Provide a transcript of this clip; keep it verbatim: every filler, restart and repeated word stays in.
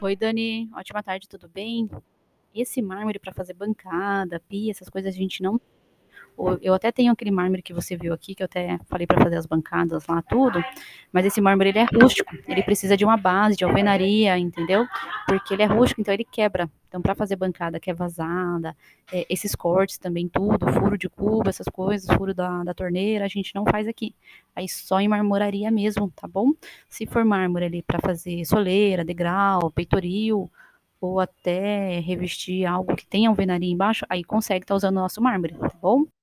Oi Dani, ótima tarde, tudo bem? Esse mármore para fazer bancada, pia, essas coisas a gente não. o- Eu até tenho aquele mármore que você viu aqui, que eu até falei para fazer as bancadas lá, tudo, mas esse mármore ele é rústico, ele precisa de uma base, de alvenaria, entendeu? Porque ele é rústico, então ele quebra. Então, para fazer bancada que é vazada, é, esses cortes também, tudo, furo de cubo, essas coisas, furo da, da torneira, a gente não faz aqui. Aí só em marmoraria mesmo, tá bom? Se for mármore ali para fazer soleira, degrau, peitoril, ou até revestir algo que tenha alvenaria embaixo, aí consegue estar usando o nosso mármore, tá bom?